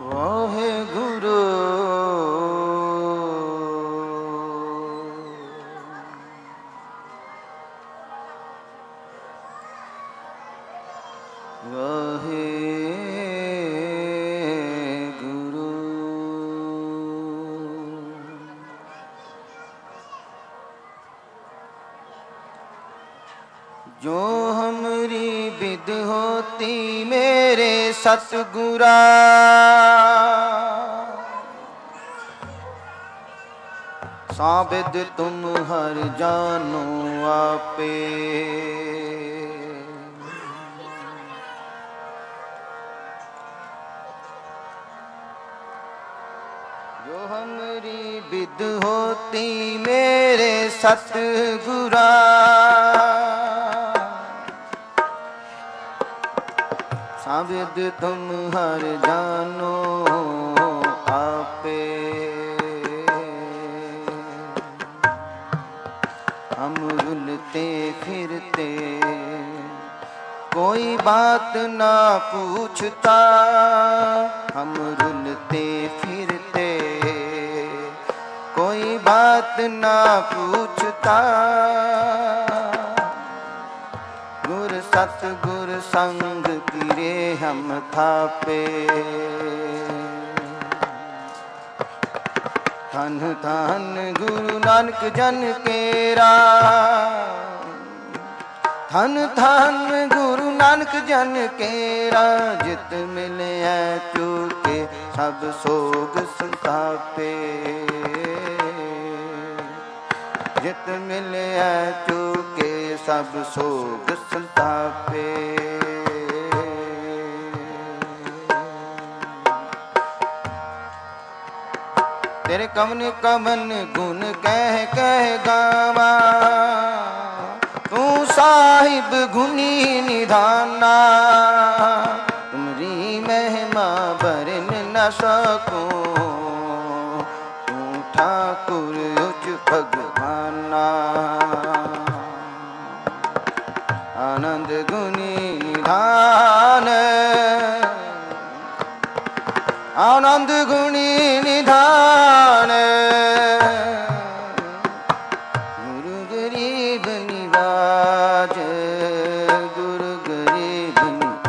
वाहेगुरु वाहेगुरु। जो हमरी विद होती मेरे सतगुरा, साबिद तुम हर जानो आपे। जो हमरी विद होती मेरे सतगुरा, साबिद तुम हर जानो आपे। हम रुलते फिरते कोई बात ना पूछता, हम रुलते फिरते कोई बात ना पूछता। गुर सतगुर संग किरे हम थापे। धन धन गुरु नानक जन केरा, धन धन गुरु नानक जन केरा। जित मिले चूके सब सोग संतापे, जित मिले चूके सब सोग संतापे। तेरे कवन कवन गुण कह कह गावा, तू साहिब गुनी निधाना। तुमरी महिमा बरन न सकूं, तू ठाकुर उच भगवाना। आनंद गुनी निधान, आनंद गुणी निधान। गुरु गरीब निवाज, गुरु गरीब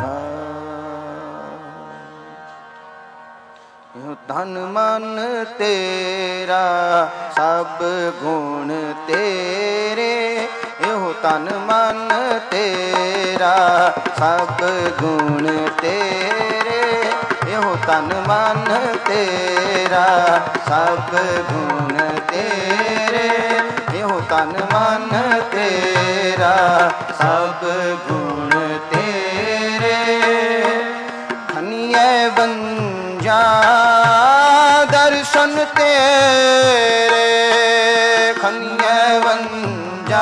निवाज। धन मन तेरा सब गुण तेरे, यो तन मन तेरा सब गुण तेरे। यो तन मन तेरा सब गुण तेरे, यो तन मन तेरा सब गुण तेरे। खनिये बंजा दर्शन तेरे, खनिये बंजा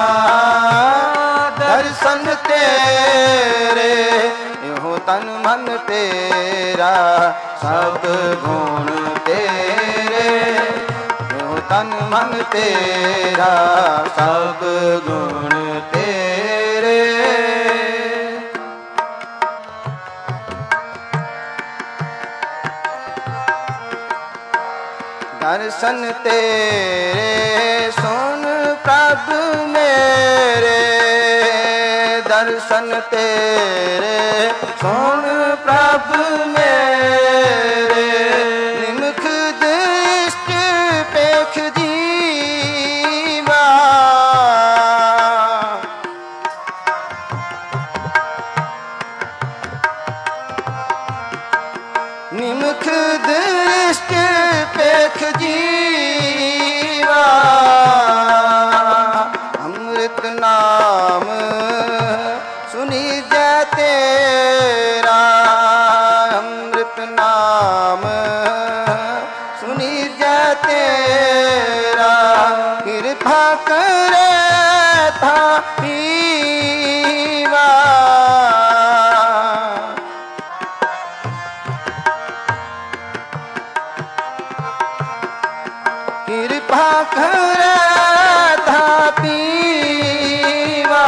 दर्शन तेरे। यो तन मन तेरा सब गुण तेरे, यो तन मन तेरा सब गुण तेरे। दर्शन तेरे सुन प्रभु मेरे, दर्शन तेरे सुन प्रभु मेरे। निमख दृष्टि पेख जीवा, निमख दृष्टि पेख जीवा। अमृत नाम सुनी जय तेरा, अमृत नाम सुनी जय तेरा। कृपा करे था पीवा, कृपा करे था पीवा।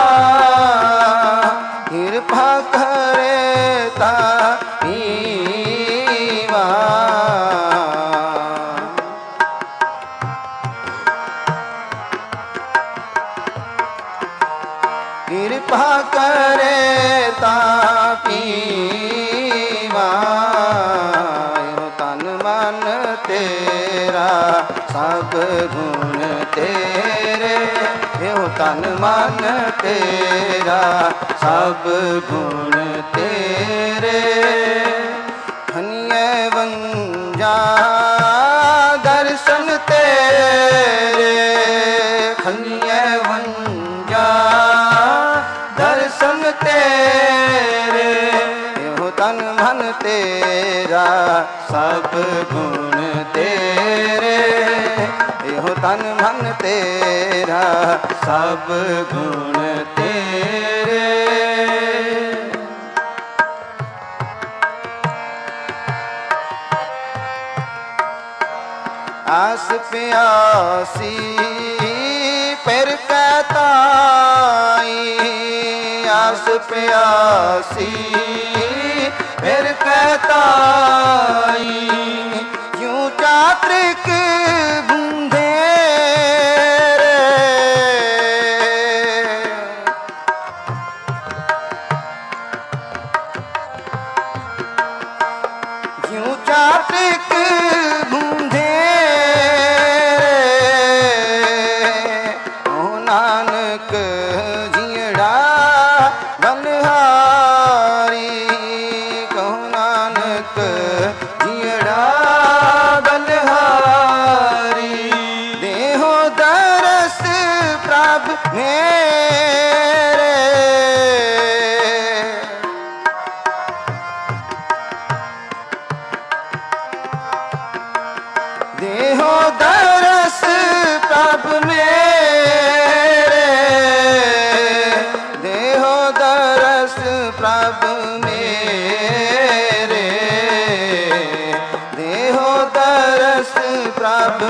कृपा करे था पीवा। ਕਿਰਪਾ ਕਰੇ ਤਾਂ ਪੀਵਾ ਇਹੋ ਤਨ ਮਨ ਤੇਰਾ ਸਭ ਗੁਣ ਤੇਰੇ ਇਹੋ ਤਨ ਮਨ ਤੇਰਾ ਸਭ ਗੁਣ ਤੇਰੇ ਖਨੀਏ ਵੰਜਾ ਦਰਸ਼ਨ ਤੇਰੇ ਖਨੀਏ ਵੰਜਾ ਦਰਸ਼ਨ ਤੇਰੇ ਇਹੋ ਤਨ ਮਨ ਤੇਰਾ ਸਭ ਗੁਣ ਤੇਰੇ ਇਹੋ ਤਨ ਮਨ ਤੇਰਾ ਸਭ ਗੁਣ ਤੇਰੇ ਆਸ ਪਿਆਸੀ ਫਿਰ ਕਹਤਾਈ ਆਸ ਪਿਆਸੀ ਫਿਰ ਕਹਤਾਈ ਕਿਉਂ ਚਾਤ੍ਰਿਕ ਬੁੰਧੇ ਕਿਉਂ ਚਾਤ੍ਰਿਕ ਬੁੰਧੇ ਨਾਨਕ ਜੀੜਾ ਬਨਹਾਰੀ ਕਹੋ ਨਾਨਕ ਜੀੜਾ ਬਨਹਾਰੀ ਦੇਹੋ ਦਰਸ ਪ੍ਰਭ ਮੇਰੇ ਦੇਹੋ ਦਰਸ ਪ੍ਰਭ ਮੇਰੇ ਦੇਹੋ ਦਰਸ ਪ੍ਰਭ ਮੇਰੇ ਦੇਹੋ ਦਰਸ ਪ੍ਰਭ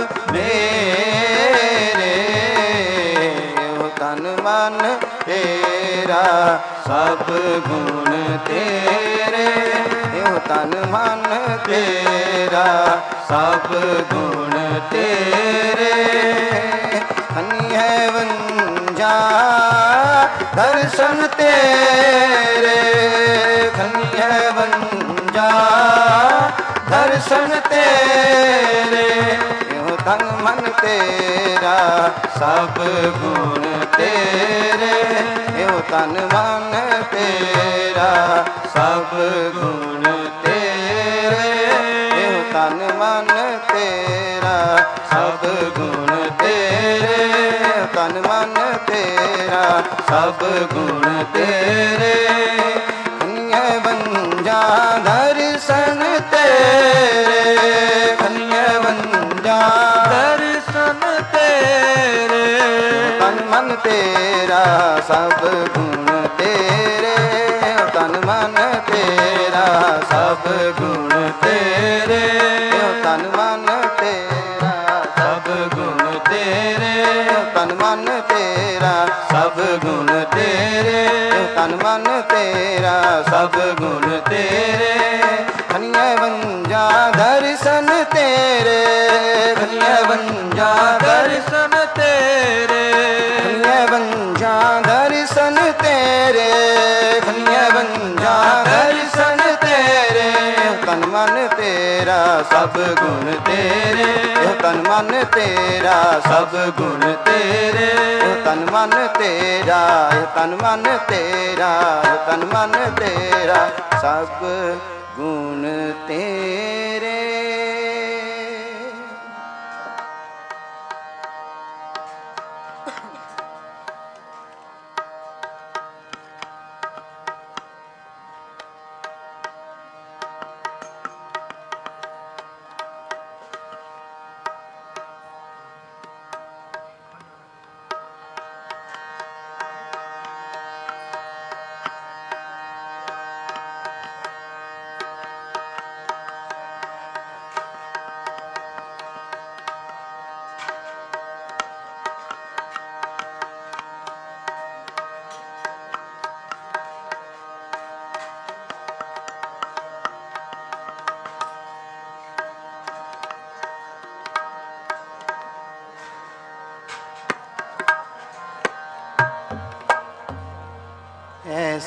ਮੇਰੇ ਇਹੋ ਤਨ ਮਨ ਤੇਰਾ ਸਭ ਗੁਣ ਤੇਰੇ ਇਹੋ ਤਨ ਮਨ ਤੇਰਾ ਸਭ ਗੁਣ ਤੇਰੇ ਖਨੀ ਹੈ ਵੰਜਾ ਦਰਸ਼ਨ ਤੇਰੇ ਖਨੀ ਹੈ ਵੰਜਾ ਦਰਸ਼ਨ ਤੇਰੇ ਇਹੋ ਤਨ ਮਨ ਤੇਰਾ ਸਭ ਗੁਣ ਤੇਰੇ ਇਹੋ ਤਨ ਮਨ ਤੇਰਾ ਸਭ ਗੁਣ ਤੇਰੇ ਇਹੋ ਤਨ ਮਨ ਤੇਰਾ ਸਭ ਗੁਣ ਤੇਰੇ ਤਨ ਮਨ ਤੇਰਾ ਸਭ ਗੁਣ ਤੇਰੇ ਖਨੀਏ ਵੰਜਾ ਦਰਸ਼ਨ ਤੇਰੇ ਖਨੀਏ ਵੰਜਾ ਦਰਸ਼ਨ ਤੇਰੇ ਤਨ ਮਨ ਤੇਰਾ ਸਭ ਗੁਣ ਤੇਰੇ ਤਨ ਮਨ ਤੇਰਾ ਸਭ ਗੁਣ ਤੇਰੇ ਤਨ ਮਨ ਤੇਰਾ ਸਭ ਗੁਣ ਤੇਰੇ ਤਨ ਮਨ ਤੇਰਾ ਸਭ ਗੁਣ ਤੇਰੇ ਤਨ ਮਨ ਤੇਰਾ ਸਭ ਗੁਣ ਤੇਰੇ ਖਨੀਏ ਵੰਜਾ ਦਰਸ਼ਨ ਤੇਰੇ ਖਨੀਏ ਵੰਜਾ ਦਰਸ਼ਨ ਤੇਰੇ ਖਨੀਏ ਵੰਜਾ ਦਰਸ਼ਨ ਤੇਰੇ ਖਨੀਏ ਵੰਜਾ ਦਰਸ਼ਨ ਤੇਰੇ ਤਨ ਮਨ ਤੇਰਾ ਸਭ ਗੁਣ ਤੇਰੇ ਤਨ ਮਨ ਤੇਰਾ ਸਭ ਗੁਣ ਤੇਰੇ ਤਨ ਮਨ ਤੇਰਾ ਤਨ ਮਨ ਤੇਰਾ ਤਨ ਮਨ ਤੇਰਾ ਸਭ ਗੁਣ ਤੇਰੇ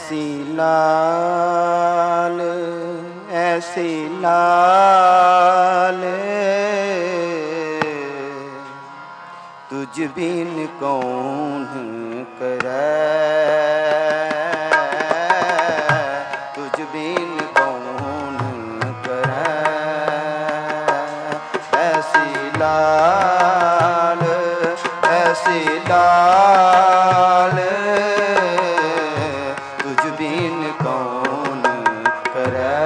ऐसी लाल ऐसी लाल तुझ बिन कौन करे, तुझ बिन कौन करे। ऐसी लाल ऐसी लाल तुझ बिन कौन करे,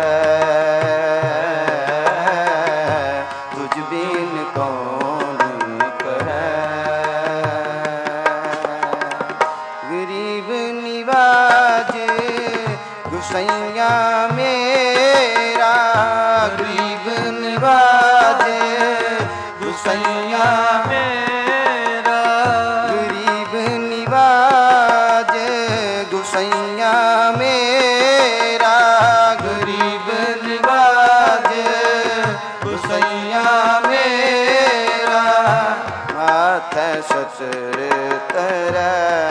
तुझ बिन कौन करे। गरीब निवाज गुसैया मेरा, गरीब निवाज गुसैया मेरा, गरीब निवाज गुसैया मेरा, गरीब निवाज गुसैया मेरा। माथे ससुर तरै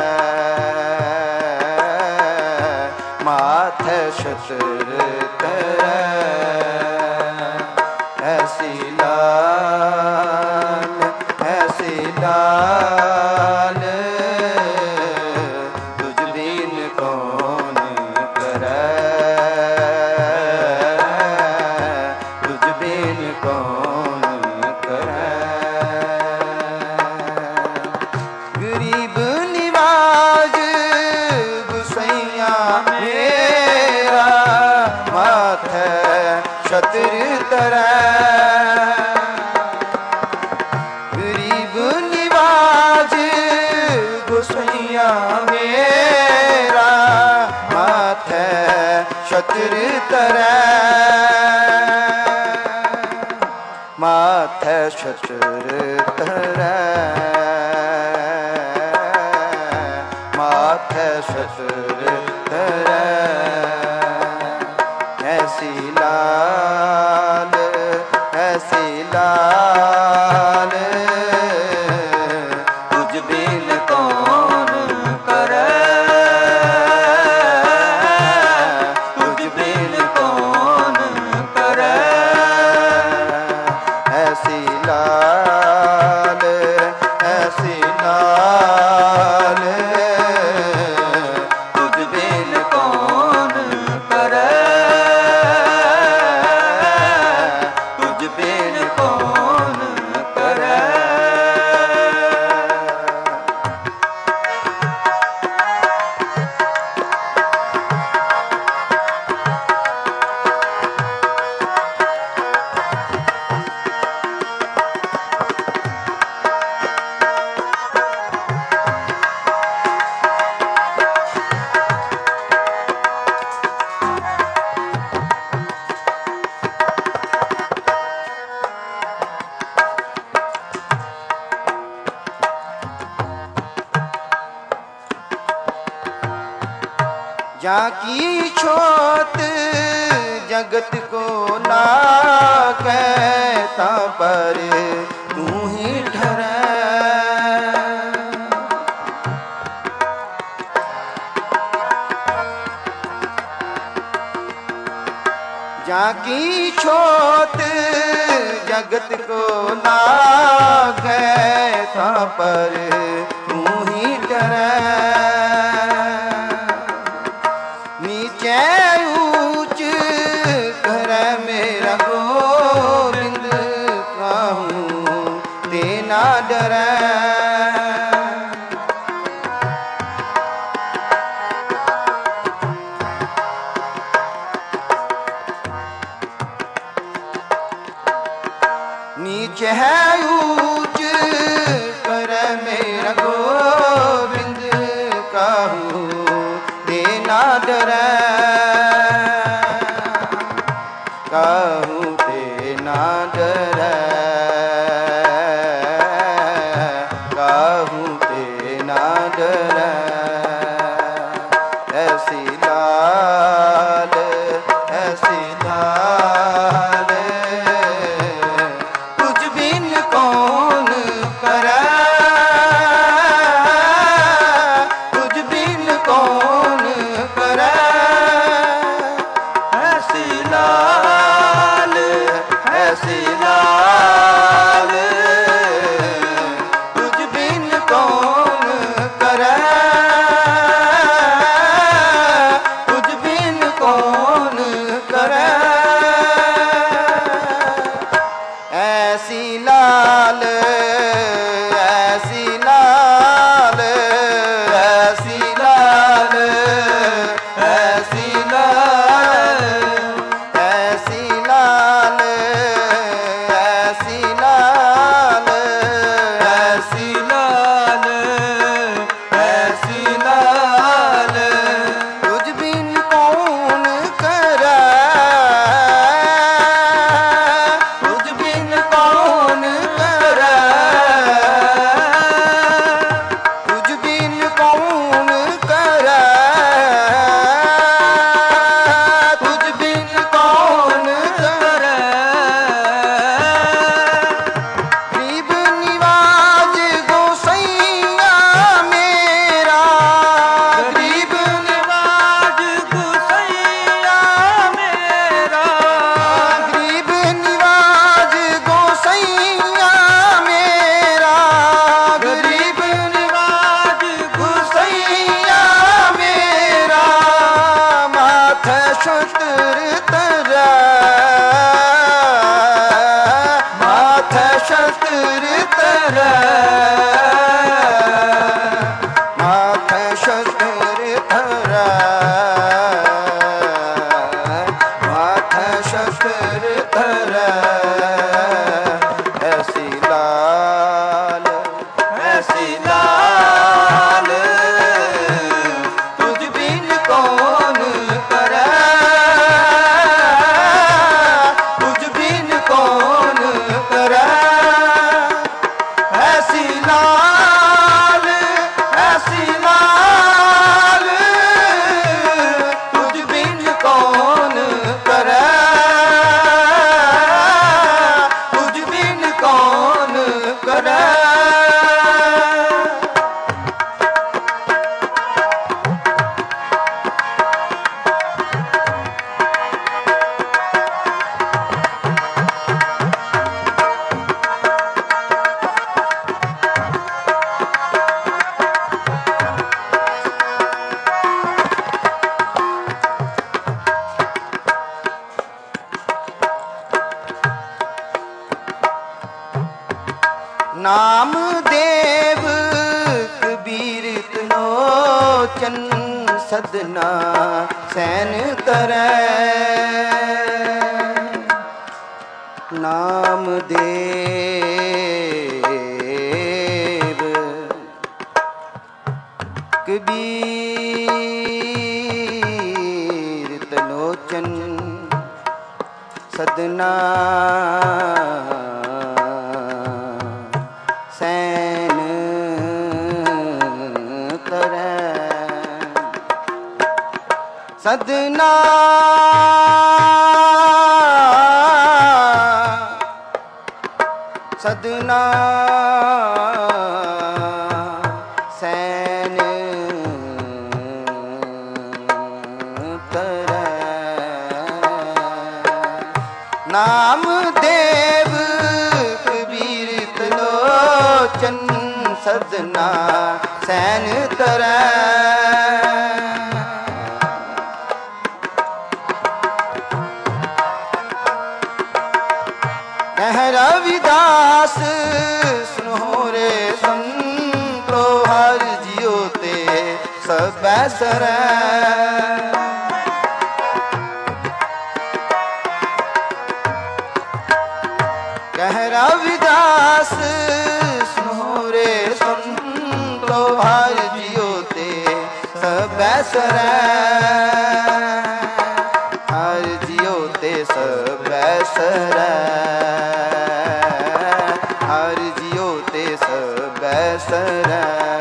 माथे ससुर तरै। ऐसी लाल ऐसी लाल तुझ बिन कौन करे, तुझ बिन कौन करे। गरीब निवाज गुसैया मेरा, माथे छत्र तरै। गरीब निवाज गुसैया मेरा, माथे छत्र तरै। माथे छत्र तरै माथे छत्र तरै। ऐसी लाल ऐसी लाल तुझ बिन कौन करे, तुझ बिन कौन करे। ऐसी लाल ऐसी लाल तुझ बिन कौन करे, तुझ बिन कौन करे। जाकी छोत जगत को लागे, ता पर तू ही ठहरे। जाकी छोत जगत को लागे, ता पर तू ही ठहरे। नीचे ऊंच करे मेरा गोविंद, कहूँ देना डरे। नीचे है ऊंच करे मेरा गोविंद, कहूँ देना डरे। कहूँ देना डरे, माथे शस्त्र धरै, माथे शस्त्र धरै। ऐसी लाल, ऐसी लाल तुझ बिन कौन करे, तुझ बिन कौन करे। ऐसी लाल, ऐसी लाल तुझ बिन कौन करे, तुझ बिन कौन करे। नाम देव कबीर त्रिलोचन सदना सैन तरै। नाम देव कबीर त्रिलोचन सदना सैन तरै। सदना सदना सैन तरै। नाम देव कबीर त्रिलोचन सदना सैन तरै। कह रविदास सुनो रे संतो, हर जियो ते सब सरै। कह रविदास सुनो रे संतो, हर जियो ते सब सरै। हर जियो ते सब सरै, हर जियो ते सब सरै।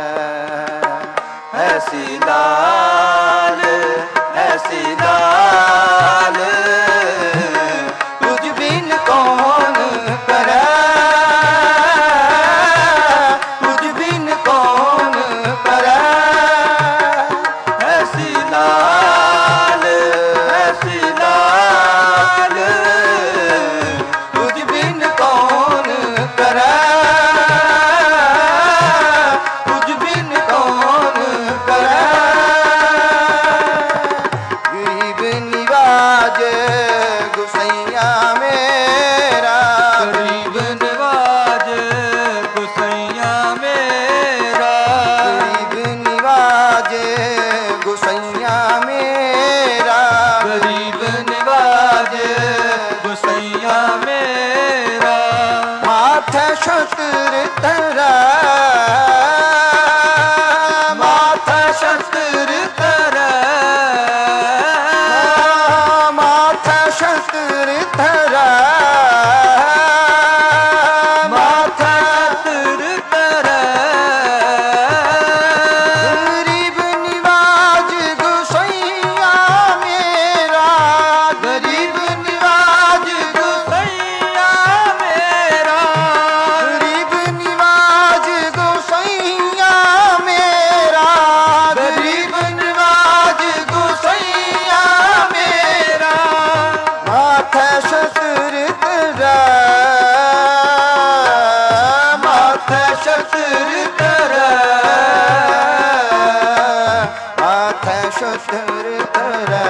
ऐसी लाल, ऐसी लाल तुझ बिन कौन करे, तुझ बिन कौन करे। ऐसी लाल, ऐसी लाल तुझ बिन कौन करे, तुझ बिन कौन करे। गरीब निवाज गुसैया मेरा, गरीब निवाज गुसैया मेरा। गरीब निवाज गुसैया मेरा, गरीब निवाज गुसैया मेरा। माथे शस्त्र धरै, माथे शस्त्र धरै, माथे शस्त्र धरै, माथे शस्त्र धरै। गरीब निवाज गुसैया मेरा, गरीब निवाज गुसैया मेरा। गरीब निवाज गुसैया मेरा, गरीब निवाज गुसैया मेरा। माथे शस्त्र धरै, माथे शस्त्र धरै, माथे शस्त्र धरै,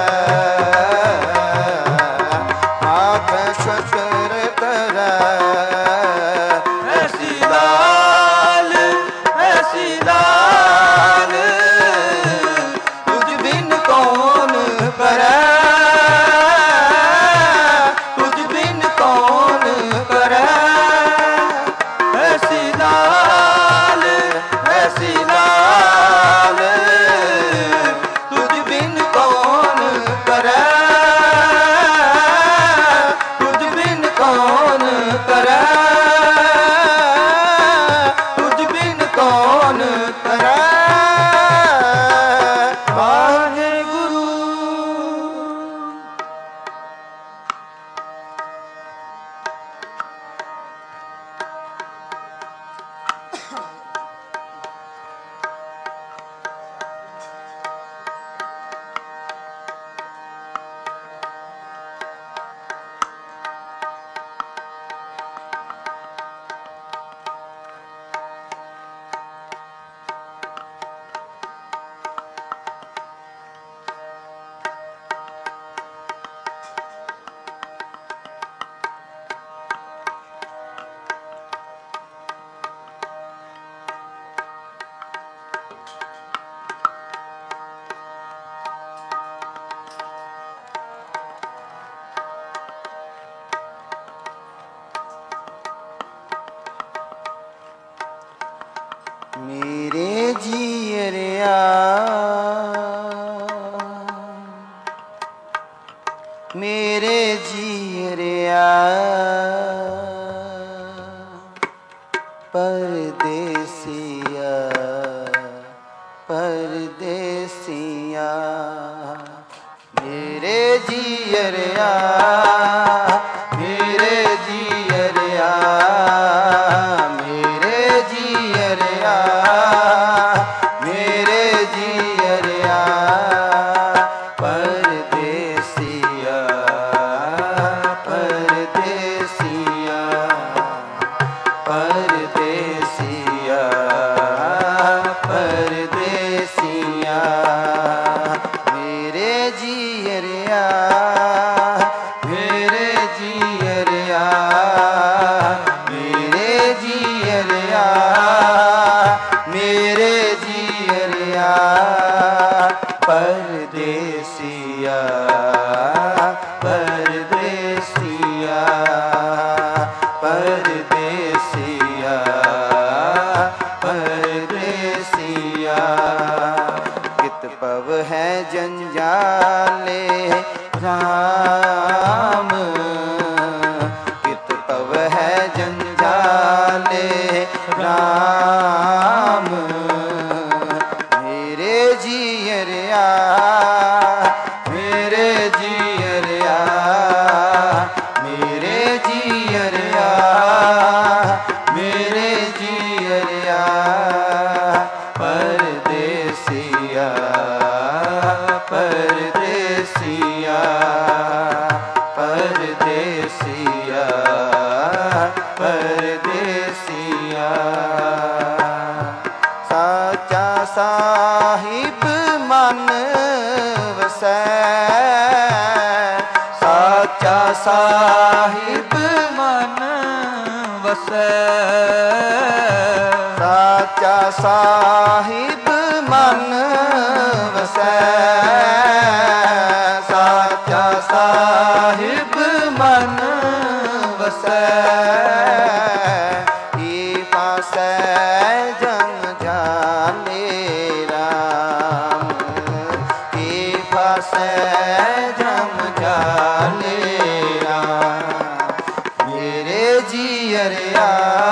माथे शस्त्र धरै। ऐसी लाल, लाल ऐसी लाल तुझ बिन कौन करे, तुझ बिन कौन करे, तुझ बिन कौन करे। वाहेगुरु मेरे जीअरिया मेरे जीअरिया परदेसिया परदेसिया मेरे जीअरिया मेरे जीअरिया मेरे जीअरिया मेरे जीअरिया परदेसिया परदेसिया परदेसिया परदेसिया मेरे जीअरिया मेरे जीअरिया मेरे जीअरिया मेरे जीअरिया परदेसिया परदेसिया परदेसिया परदेसिया कित पव है जंजाले राम कित पव है जंजाले राम मेरे जीअरिया मेरे जीअरिया मेरे जीअरिया मेरे जीअरिया परदेसिया परदेसिया परदेसिया परदेसिया साचा साहिब मन वसै साचा साहिब मन वसै साचा साहिब मन वसै साचा साहिब मन वसै ये पासै जन जाने राम ये पासै जम जाने राम मेरे जीअरिया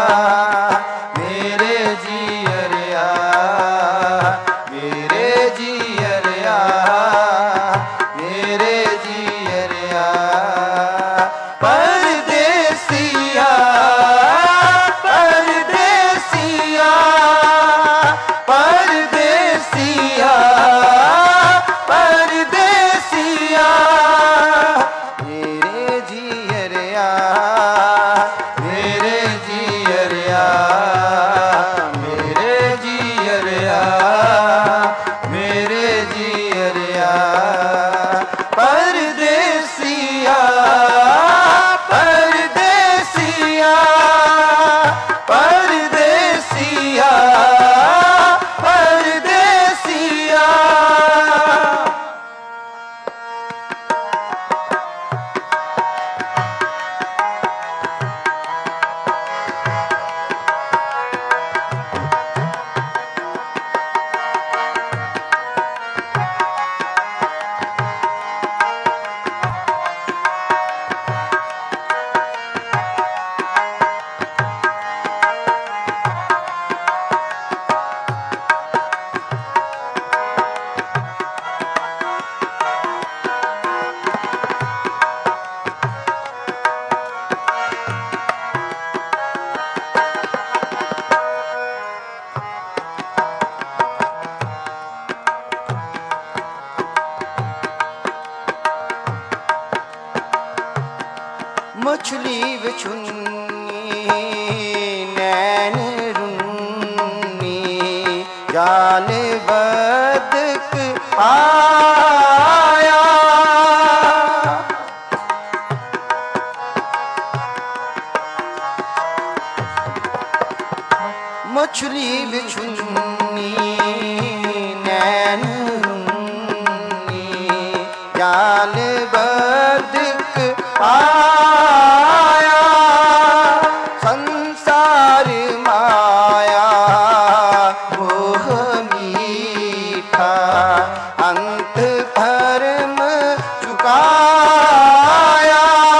मेरे जीअरिया मेरे जीअरिया मेरे जीअरिया परदेसिया परदेसिया परदेसिया परदेसिया मछली विछुन्नी नैन रुन्नी जाल बदक आया मछली विछुन्नी नैन रुन्नी जाल बदक आया संसार माया मोह मीठा अंत भरम चुकाया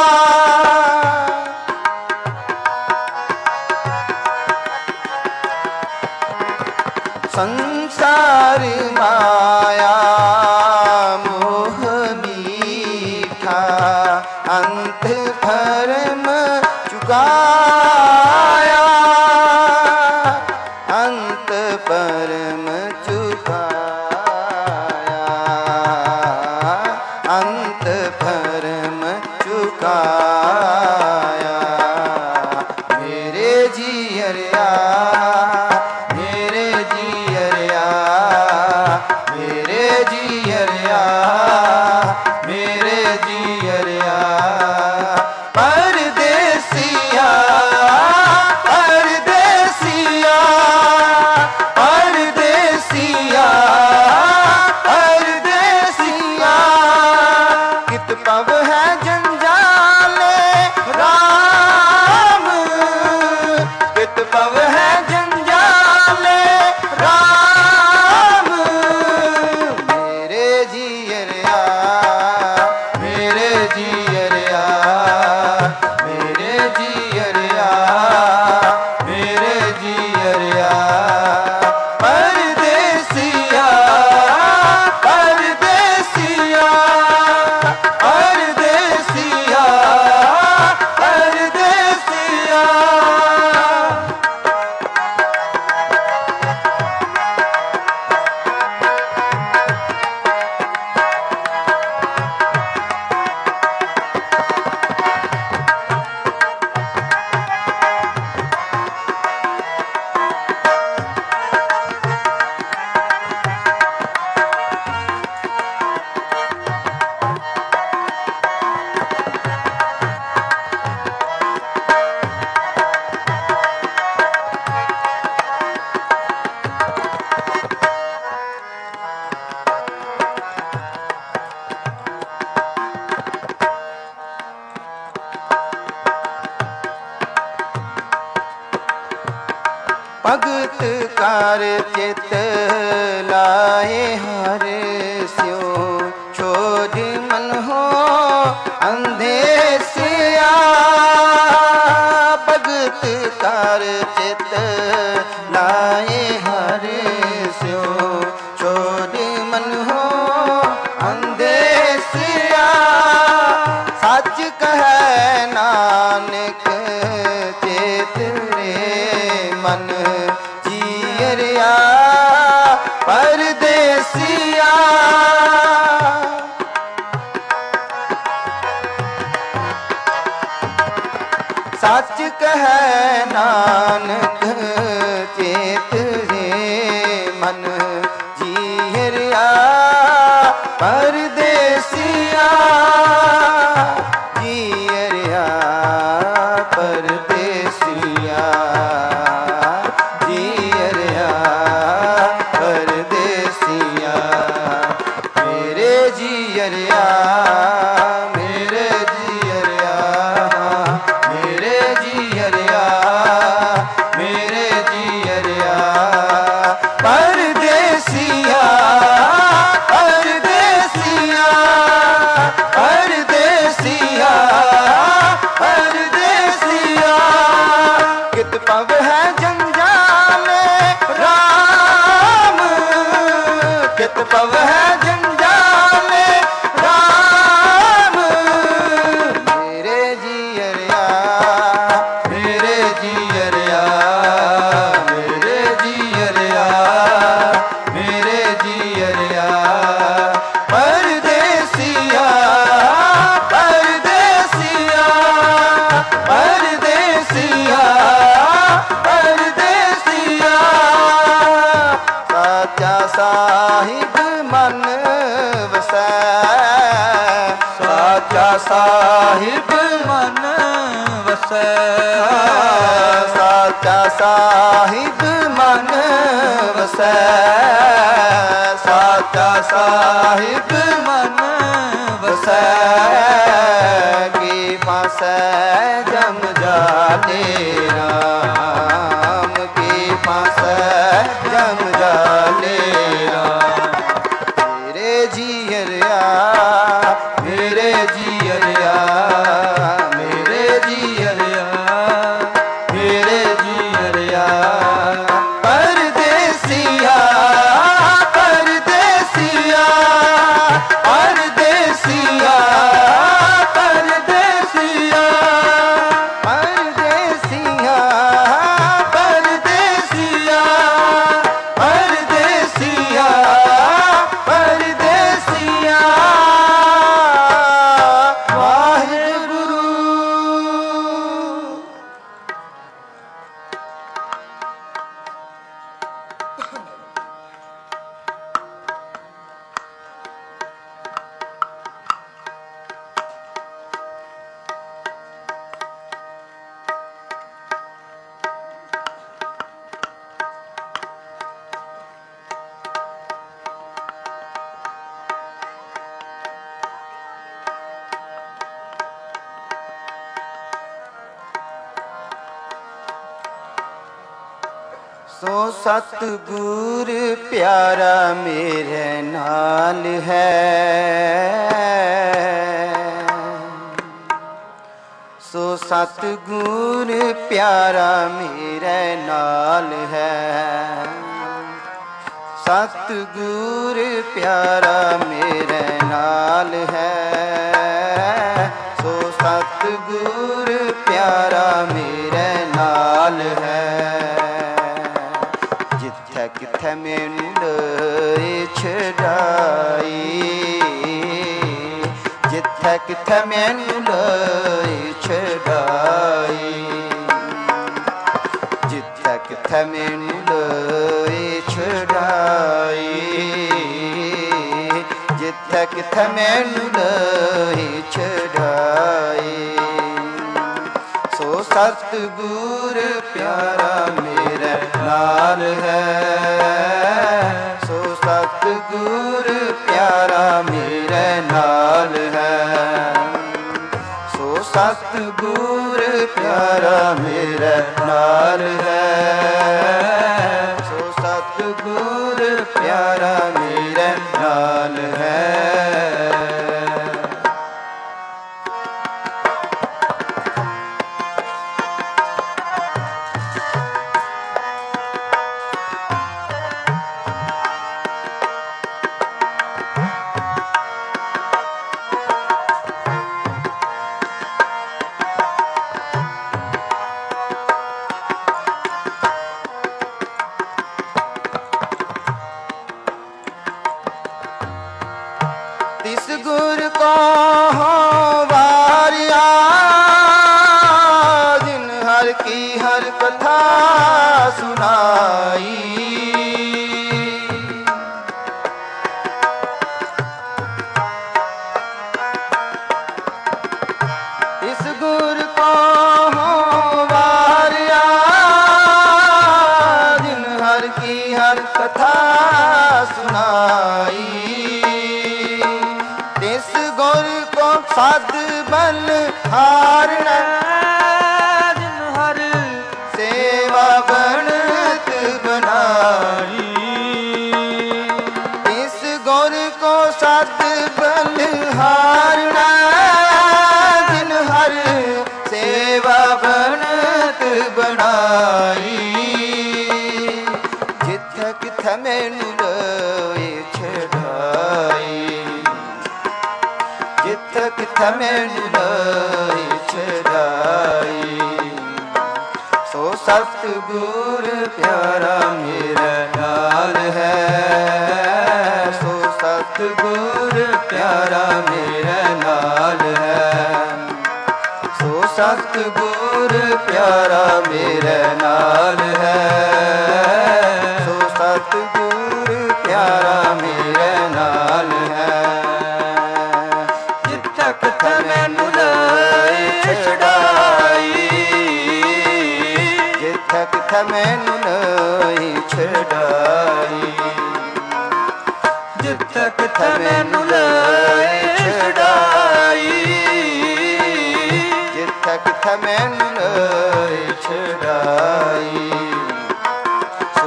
संसार माया मोह मीठा अंत भरम चुकाया अंत परम चुकाया अंत परम चुकाया मेरे जियरिया मेरे जियरिया मेरे जियरिया मेरे जियरिया परदेसिया परदेसिया परदेसिया परदेसिया कित पव है जंजाले राम कित पव है जंजाले राम मेरे जियरिया मेरे जियरिया मेरे जियरिया मेरे जियरिया परदेसिया परदेसिया परदेसिया परदेसिया भगत कार चित लाए हर स्यो छोड़ मन हो अंधे सिया भगत कार चित लाए हर स्यो छोड़ मन हो अंधे सिया सच कहे नानक चेत रे मन जियरिया परदेसिया सच कहे नानक चेत रे मन जियरिया परदेसिया जियरिया परदेसिया जियरिया परदेसिया मेरे जियरिया मेरे जियरिया मेरे जियरिया मेरे ਸਾਹਿਬ ਮਨ ਵਸੈ, ਸਾਚਾ ਸਾਹਿਬ ਮਨ ਵਸੈ, ਸਾਚਾ ਸਾਹਿਬ ਮਨ ਵਸੈ, ਸਾਚਾ ਸਾਹਿਬ ਮਨ ਵਸੈ, ਕੀ ਪਾਸੈ ਜਮ ਜਾਲੇ ਰਾਮ, ਕੀ ਪਾਸੈ ਜਮ ਜਾਲੇ ਰਾਮ। ਮੇਰੇ ਜੀਅਰਿਆ, ਮੇਰੇ ਜੀਅਰਿਆ, ਮੇਰੇ ਜੀਅਰਿਆ, ਮੇਰੇ ਜੀਅਰਿਆ, ਪਰਦੇਸੀਆ, ਪਰਦੇਸੀਆ, ਪਰਦੇਸੀਆ, ਪਰਦੇਸੀਆ, ਪਰਦੇਸੀਆ, ਪਰਦੇਸੀਆ, ਪਰਦੇਸੀਆ, ਪਰਦੇਸੀਆ। ਵਾਹਿਗੁਰੂ। ਸੋ ਸਤਿਗੁਰ ਪਿਆਰਾ ਮੇਰੇ ਨਾਲ ਹੈ, ਸੋ ਸਤਿਗੁਰ ਪਿਆਰਾ ਮੇਰੇ ਨਾਲ ਹੈ, ਸਤਿਗੁਰ ਪਿਆਰਾ ਮੇਰੇ ਨਾਲ ਹੈ, ਸੋ ਸਤਿਗੁਰ ਪਿਆਰਾ ਮੇਰੇ ਨਾਲ ਹੈ। ਜਿੱਥੇ ਕਿਥੇ ਮੈਨੂੰ ਲੈ ਛਡਾਈ, ਜਿੱਥੇ ਕਿਥੇ ਮੈਨੂੰ ਲੈ ਛਡਾਈ, ਜਿੱਥੇ ਕਿਥੇ ਮੈਨੂੰ ਲੈ ਛਡਾਈ, ਜਿੱਥੇ ਕਿਥੇ ਮੈਨੂੰ ਲੈ ਛਡਾਈ। ਸੋ ਸਤਿਗੁਰ ਪਿਆਰਾ ਮੇਰੇ ਨਾਲ ਹੈ, ਸੋ ਸਤਿਗੁਰ ਪਿਆਰਾ ਮੇਰੇ ਨਾਲ ਹੈ, ਸੋ ਸਤਿਗੁਰ ਪਿਆਰਾ ਮੇਰੇ ਨਾਲ ਹੈ, ਸੋ ਸਤਿਗੁਰ ਪਿਆਰਾ ਮੇਰੇ ਨਾਲ ਹੈ। तिस गुर को वारिया, जिन हर की हर कथा सुनाई, तिस गुर को वारिया, जिन हर की हर कथा सुनाई, तिस गुर को साध बल हारना, ਜਿਨ ਹਰ सेवा बनत बनाई, तिस गुर को साध बल हारना, जिन हर सेवा बनत बनाई। जिथे किथे मैनू लोए छड़ाई, जिथे किथे मैनू लोए छड़ाई, सो सतगुर प्यारा मेरे नाल है, सो सतगुर प्यारा मेरे नाल है, सो सतगुर प्यारा मेरे नाल है, सो सतगुर प्यारा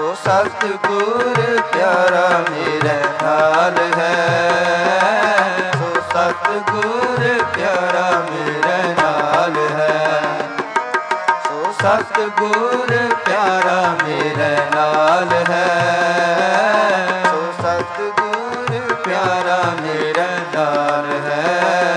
ਸੋ ਸਤਿਗੁਰ ਪਿਆਰਾ ਮੇਰੇ ਨਾਲ ਹੈ, ਸੋ ਸਤਿਗੁਰ ਪਿਆਰਾ ਮੇਰੇ ਨਾਲ ਹੈ, ਸੋ ਸਤਿਗੁਰ ਪਿਆਰਾ ਮੇਰੇ ਨਾਲ ਹੈ, ਸੋ ਸਤਿਗੁਰ ਪਿਆਰਾ ਮੇਰੇ ਨਾਲ ਹੈ।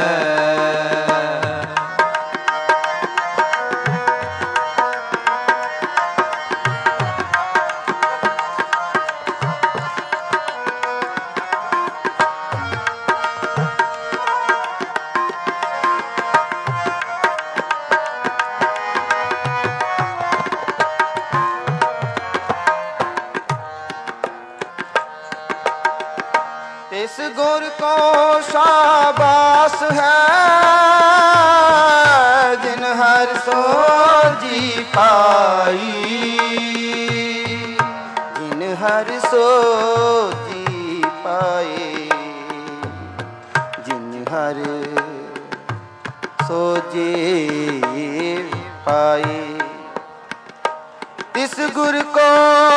तिस गुर को शाबाश है, जिन हर सो जी पाई, जिन हर सो जी पाए, जिन हर सो जी पाए। तिस गुर को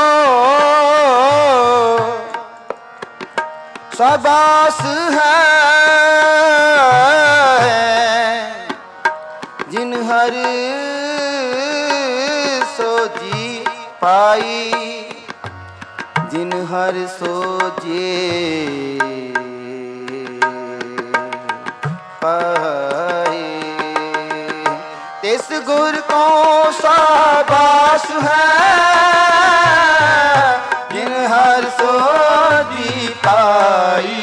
शाबाश है, जिन हर सो जी पाई, जिन हर सो जी पाए। तिस गुर को शाबाश है, जिन हर सो जी पाई।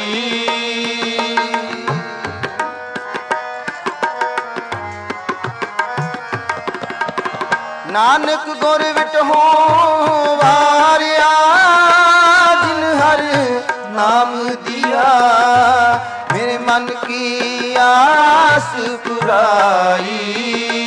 नानक गुर विटहो वारिया, जिन हर नाम दिया, मेरे मन की आस पुराई।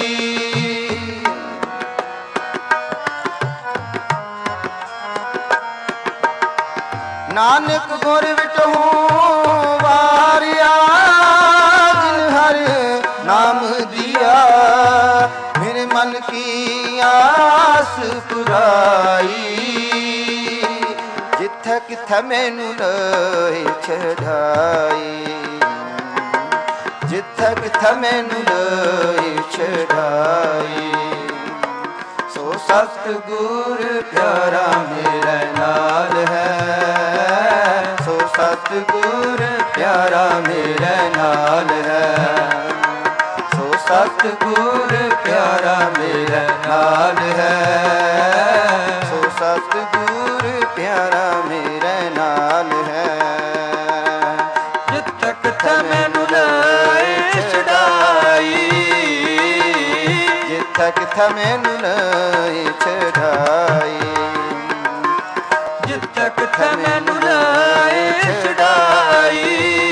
नानक गुर विटहो वारिया, जिन हर नाम दिया, मेरे मन की आस पुराई। जिथे किथे मैनू लय छड़ाई, जिथे किथे मैनू लय छड़ाई। सो सतगुर प्यारा मेरे नाल है, सो सतगुर प्यारा मेरे नाल है, सो सतगुर प्यारा मेरे नाल है, सो सतगुर प्यारा मेरे नाल है। जिथे किथे मैनू लय छड़ाई, जिथे किथे मैनू लय छड़ाई, जिथे किथे मैनू लय छड़ाई,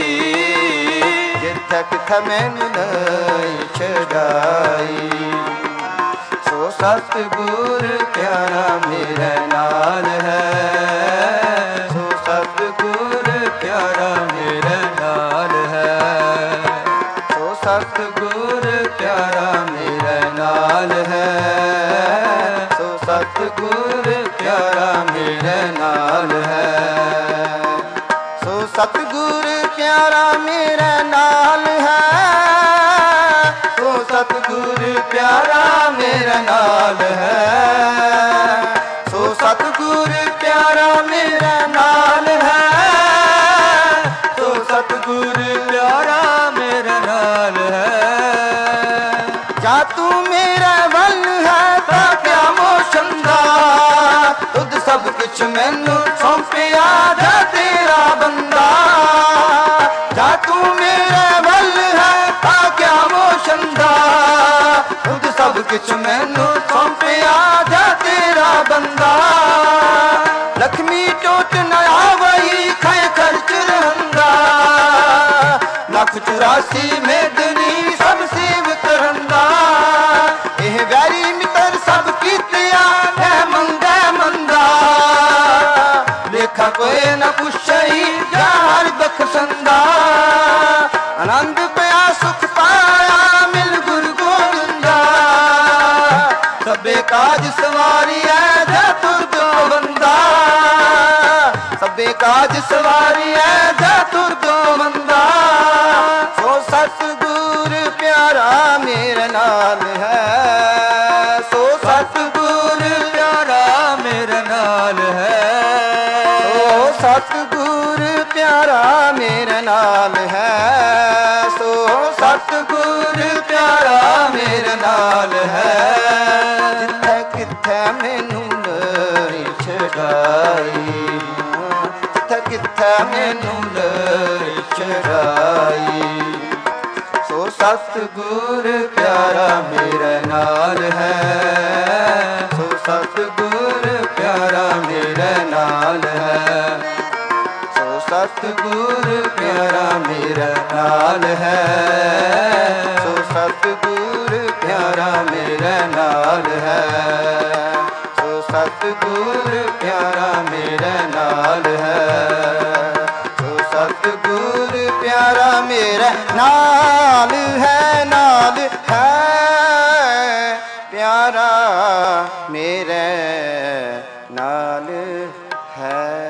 जिथे किथे मैनू लय छड़ाई। सो सतगुर प्यारा मेरे नाल है, सो सतगुर प्यारा मेरे नाल है, सो सतगुर प्यारा मेरे नाल है, सो सतगुर प्यारा मेरे नाल है। सो सतगुर प्यारा मेरे नाल है, सो सतगुर प्यारा मेरे नाल है, सो सतगुर प्यारा मेरे नाल है, सो सतगुर प्यारा मेरे नाल है। जा तू मेरे वल है तां क्या मोशंदा, तुद सब कुछ मैनू सौंपिया जा तेरा बंदा। जा तू मेरे वल है तां क्या मोशंदा, तुद सब कुछ मैनू सौंपिया जा तेरा बंदा। लक्ष्मी टोट न आवई खै खर्च रहंदा, लख 84 मेदनी सब सेव करंदा। एह वैरी मित्र सब कीतिया है मंगे मंदा, लेखा कोई न पुछई जाहर बख्शंदा। आनंद पया सुख पाया मिल गुरु गोविंदा, सबे काज सवारी है जा तुर जो बंदा। ਕਾਜ ਸਵਾਰੀਐ ਚਤੁਰ ਤੋਂ ਮੰਦਾ। ਸੋ ਸਤਿਗੁਰ ਪਿਆਰਾ ਮੇਰੇ ਨਾਲ ਹੈ, ਸੋ ਸਤਿਗੁਰ ਪਿਆਰਾ ਮੇਰੇ ਨਾਲ ਹੈ, ਸੋ ਸਤਿਗੁਰ ਪਿਆਰਾ ਮੇਰੇ ਨਾਲ ਹੈ, ਸੋ ਸਤਿਗੁਰ ਪਿਆਰਾ ਮੇਰੇ ਨਾਲ ਹੈ। ਜਿੱਥੇ ਕਿੱਥੇ ਮੈਨੂੰ ਨਹੀਂ ਛਡਾਈ, ਜਿੱਥੇ ਕਿੱਥੇ ਮੈਨੂੰ ਨਹੀਂ ਛਡਾਈ। ਸੋ ਸਤਿਗੁਰ ਪਿਆਰਾ ਮੇਰੇ ਨਾਲ ਹੈ, ਸੋ ਸਤਿਗੁਰ ਪਿਆਰਾ ਮੇਰੇ ਨਾਲ ਹੈ, ਸੋ ਸਤਿਗੁਰ ਪਿਆਰਾ ਮੇਰੇ ਨਾਲ ਹੈ, ਸੋ ਸਤਿਗੁਰ ਪਿਆਰਾ ਮੇਰੇ ਨਾਲ ਹੈ, ਸੋ ਸਤਿਗੁਰ ਪਿਆਰਾ ਮੇਰੇ ਨਾਲ ਹੈ, ਸੋ ਸਤਿਗੁਰ ਪਿਆਰਾ ਮੇਰੇ ਨਾਲ ਹੈ, ਨਾਲ ਹੈ, ਪਿਆਰਾ ਮੇਰੇ ਨਾਲ ਹੈ।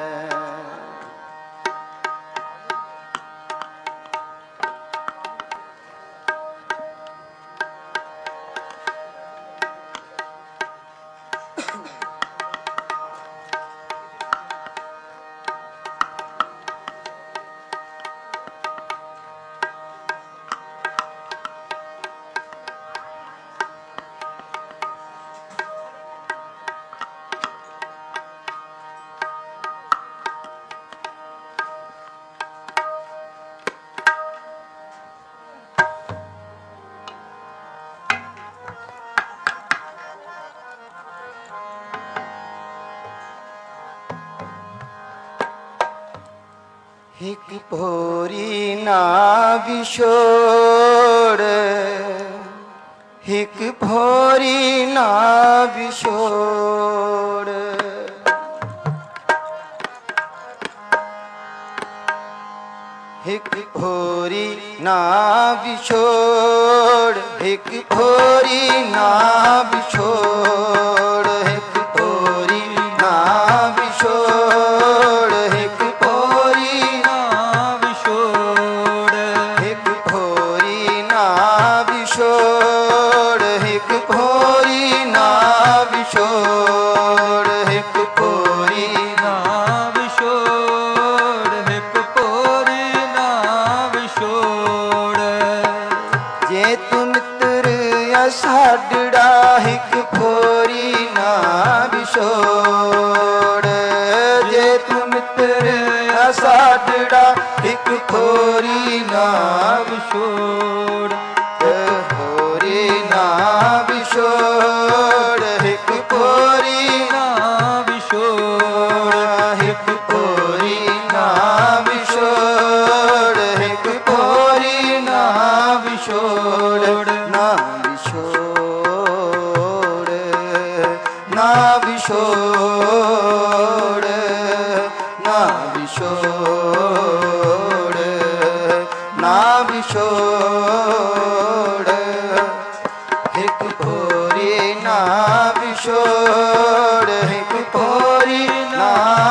ਇੱਕ ਭੋਰੀ ਨਾ ਵਿਛੋੜ, ਇੱਕ ਭੋਰੀ ਨਾ ਵਿਛੋੜ। ਇੱਕ ਭੋਰੀ ਨਾ ਵਿਛੋੜ, ਇੱਕ ਭੋਰੀ ਨਾ ਵਿਛੋੜ, ਇੱਕ ਭੋਰੀ ਨਾ ਵਿਛੋੜ, ਇੱਕ ਭੋਰੀ ਨਾ ਵਿਛੋੜ, ਇੱਕ ਭੋਰੀ ਨਾ ਵਿਛੋੜ, ਇੱਕ ਭੋਰੀ ਨਾ ਵਿਛੋੜ, ਇੱਕ ਭੋਰੀ ਨਾ ਵਿਛੋੜ, ਇੱਕ ਭੋਰੀ ਨਾ ਵਿਛੋੜ। ਜੇ ਤੂੰ ਮਿੱਤਰ ਸਾਡੜਾ ਇੱਕ ਭੋਰੀ ਨਾ ਵਿਛੋੜ, ਜੇ ਤੂੰ ਮਿੱਤਰ ਸਾਡੜਾ ਇੱਕ ਭੋਰੀ ਨਾ ਵਿਛੋੜ, ਭੋਰੀ ਨਾ ਵਿਛੋੜ, ਇੱਕ ਭੋਰੀ ਨਾ ਵਿਛੋੜ, ਇੱਕ ਭੋਰੀ ਨਾ ਵਿਛੋੜ, ਇੱਕ ਭੋਰੀ ਨਾ ਵਿਛੋੜ, ਨਾ ਵਿਛੋੜ, ਨਾ ਵਿਛੋੜ, ਨਾ ਵਿਛੋੜ, ਨਾ ਵਿਛੋੜ, ਇੱਕ ਭੋਰੀ ਨਾ ਵਿਛੋੜ, ਇੱਕ ਭੋਰੀ ਨਾ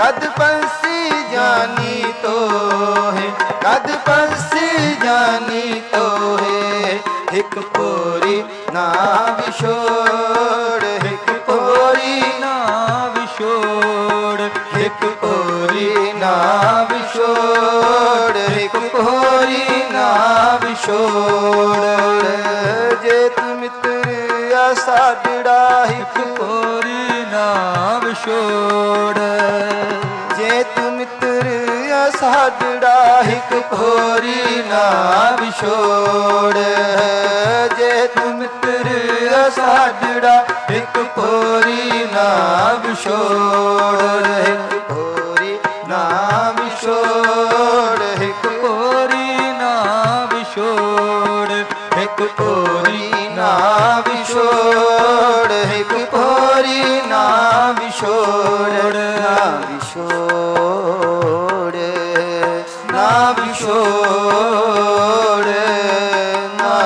कद पंसी जानी तो है, कद पंसी जानी तो है। हिक पोरी ना विछोड़, हिक पोरी ना विछोड़, हिक पोरी ना विछोड़, हिक पोरी ना विछोड़। जे तू मित्र साडड़ा हिक पोरी ना विछोड़, जे तू मित्र साडड़ा हिक पोरी ना विछोड़। जे तू मित्र साडड़ा हिक पोरी ना विछोड़, हिक पोरी ना विछोड़, हिक पोरी ना विछोड़, हिक पोरी ना विछोड़, हिक पोरी ना विछोड़, ना विछोड़, ना विछोड़, ना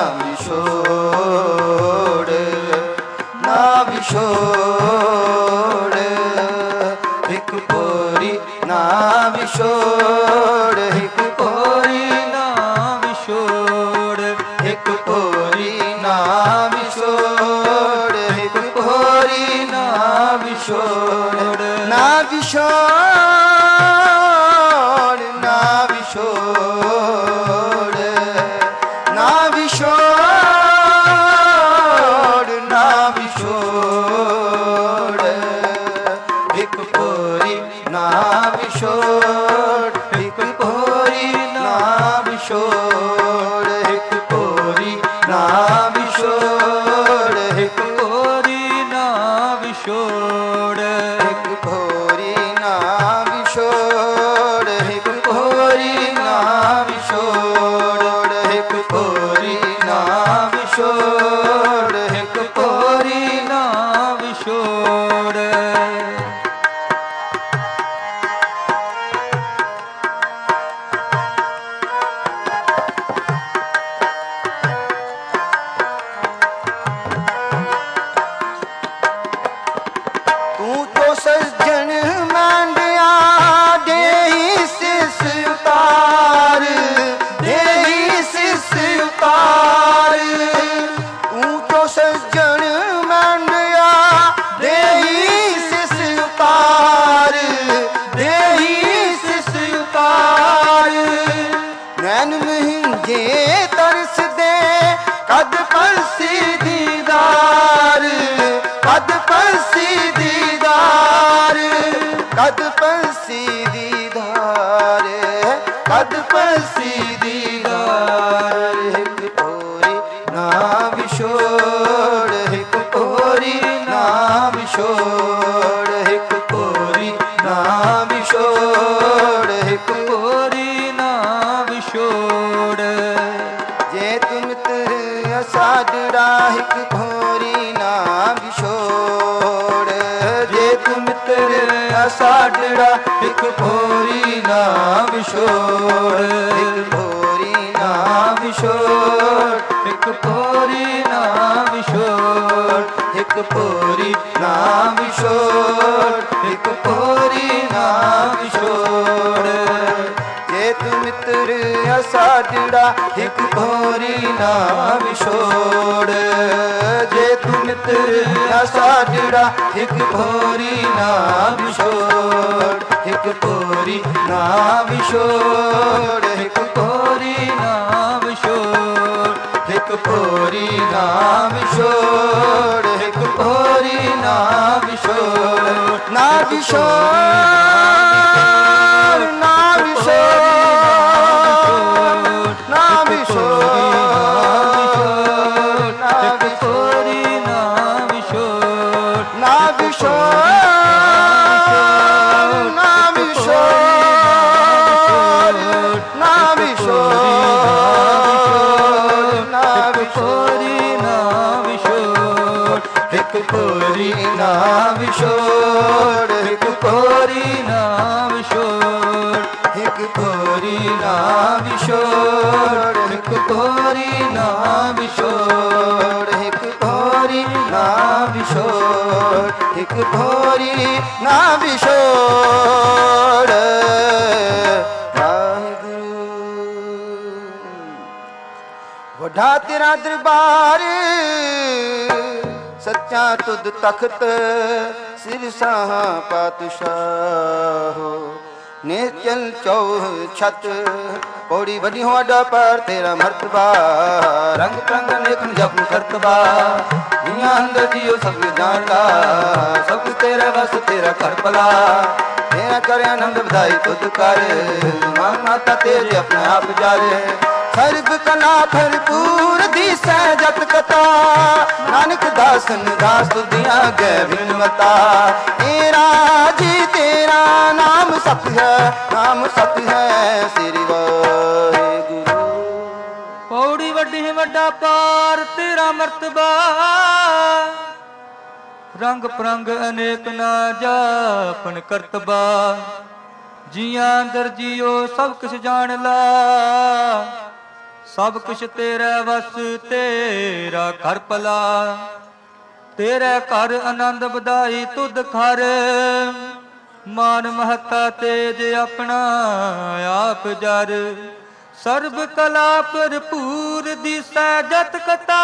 विछोड़, ना विछोड़। हिक पोरी ना विछोड़, हिक पोरी ना विछोड़, हिक पोरी ना विछोड़, हिक पोरी ना विछोड़, ना विछोड़, ना विछोड़, ना विछोड़, ना विछोड़। हिक पोरी ना विछोड़, हिक पोरी ना विछोड़, हिक पोरी ना विछोड़, हिक पोरी ना विछोड़, हिक पोरी ना विछोड़, हिक पोरी ना विछोड़, हिक पोरी ना विछोड़, हिक पोरी ना विछोड़। तू तो सज्जन मांडिया देही सिस उतार, देही सिस उतार। तू तो सज्जन मांडिया देही सिस उतार, देही सिस उतार। नैन महंगे तरस दे कद परसी दीदार, कद परसी दीदार, कद परसी दीदार, कद परसी दीदार। हिक पोरी ना विछोड़, हिक पोरी ना विछोड़, हिक पोरी ना विछोड़, हिक पोरी ना विछोड़। जे तुम तेरे साडड़ा हिक पोरी ना विछोड़, जे तुम तेरे साडड़ा हिक पोरी ना विछोड़, हिक पोरी ना विछोड़, हिक पोरी ना विछोड़, हिक पोरी ना विछोड़, हिक पोरी ना विछोड़। जे तू मित्र साडड़ा हिक पोरी ना विछोड़, जे तू मित्र साडड़ा हिक पोरी ना विछोड़, हिक पोरी ना विछोड़, हिक पोरी ना विछोड़, हिक पोरी ना विछोड़, हिक पोरी ना विछोड़, ना विछोड़, ना विछोड़, ना विछोड़, ना पोरी ना विछोड़, ना विछोड़, ना विछोड़, ना विछोड़, ना पोरी ना विछोड़, हिक पोरी ना विछोड़, हिक पोरी ना विछोड़, हिक पोरी ना विछोड़, हिक पोरी ना विछोड़, हिक पोरी ना विछोड़, हिक पोरी ना विछोड़। ਢਾ ਤੇਰਾ ਦਰਬਾਰ ਸੱਚਾ ਤੁਧ ਤਖਤ ਸਿਰ ਸਾਹ ਪਾਤਸ਼ਾਹ ਨਿਚਲ ਚੌ ਛਤ ਪੌੜੀ ਵੱਡੀ ਹੋ ਅੱਡਾ ਪਰ ਤੇਰਾ ਮਰਤਬਾ ਰੰਗ ਪ੍ਰੰਗ ਅਨੇਕ ਜਪ ਕਰਤਬਾ ਦੁਨੀਆ ਅੰਦਰ ਜੀਓ ਸਭ ਜਾਣਦਾ ਸਭ ਤੇਰੇ ਵਸ ਤੇਰਾ ਘਰ ਭਲਾ ਤੇਰਾ ਕਰ ਆਨੰਦ ਵਧਾਈ ਤੁਧ ਕਰ ਮਨ ਮਾਤਾ ਤੇਰੇ ਆਪਣੇ ਆਪ ਜਾਰੇ ਸਰਬ ਕਲਾ ਭਰਪੂਰ ਦੀਸੈ ਜਤ ਕਥਾ ਨਾਨਕ ਦਾਸਨ ਦਾਸ ਤੁਧਿਆ ਗੈ ਬਿਨਵਤਾ ਤੇਰਾ ਜੀ ਤੇਰਾ ਨਾਮ ਸਤ ਹੈ ਸ੍ਰੀ ਵਾਹਿਗੁਰੂ ਪੌੜੀ ਵੱਡੀ ਵੱਡਾ ਪਾਰ ਤੇਰਾ ਮਰਤਬਾ ਰੰਗ ਪ੍ਰੰਗ ਅਨੇਕ ਨਾ ਜਾਪਨ ਕਰਤਬਾ ਜੀਆਂ ਅੰਦਰ ਜੀਓ ਸਭ ਕੁਛ ਜਾਣ ਲਾ ਸਭ ਕੁਛ ਤੇਰਾ ਵਸ ਤੇਰਾ ਘਰ ਭਲਾ ਤੇਰੇ ਘਰ ਆਨੰਦ ਵਧਾਈ ਤੁਧ ਖਰ ਮਾਨ ਮਹੱਤਾ ਤੇਜ ਆਪਣਾ ਆਪ ਜਰ ਸਰਬ ਕਲਾ ਭਰਪੂਰ ਦਿਸੈ ਜਤ ਕਥਾ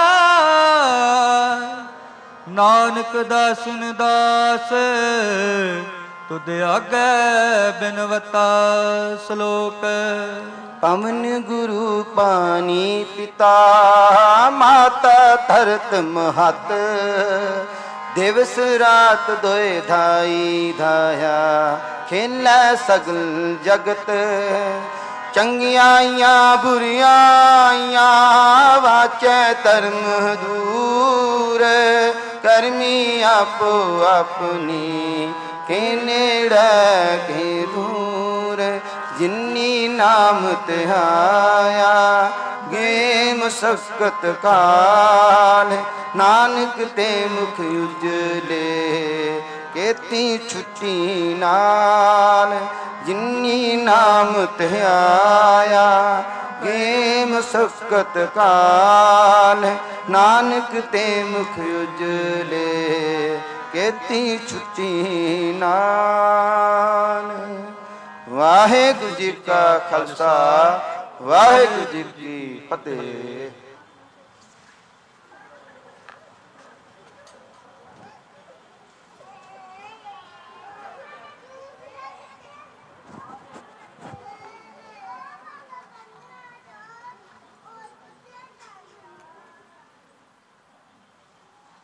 ਨਾਨਕ ਦਾਸਨ ਦਾਸ ਤੁਧ ਆਗੈ ਬਿਨਵਤਾ ਸ਼ਲੋਕ ਪਵਨ ਗੁਰੂ ਪਾਣੀ ਪਿਤਾ ਮਾਤਾ ਧਰਤ ਮਹਤ ਦਿਵਸ ਰਾਤ ਦੋਇ ਧਾਈ ਧਾਇਆ ਖੇਲੈ ਸਗਲ ਜਗਤ ਚੰਗਿਆਈਆਂ ਬੁਰੀਆਈਆਂ ਵਾਚੈ ਧਰਮ ਦੂਰ ਕਰਮੀ ਆਪੋ ਆਪਣੀ ਕੇ ਨੇੜੇ ਕੇ ਦੂਰ ਜਿਨੀ ਨਾਮ ਧਿਆਇਆ ਗੇ ਮਸਕਤ ਕਾਲ ਨਾਨਕ ਤੇ ਮੁਖ ਉਜਲੇ ਕੇਤੀ ਛੁੱਟੀ ਨਾਲ ਜਿਨੀ ਨਾਮ ਧਿਆਇਆ ਗੇ ਮਸਕਤ ਕਾਲ ਨਾਨਕ ਤੇ ਮੁਖ ਉਜਲੇ ਕੇਤੀ ਛੁੱਟੀ ਨਾਲ। ਵਾਹਿਗੁਰੂ ਜੀ ਕਾ ਖਾਲਸਾ ਵਾਹਿਗੁਰੂ ਜੀ ਕੀ ਫਤਿਹ।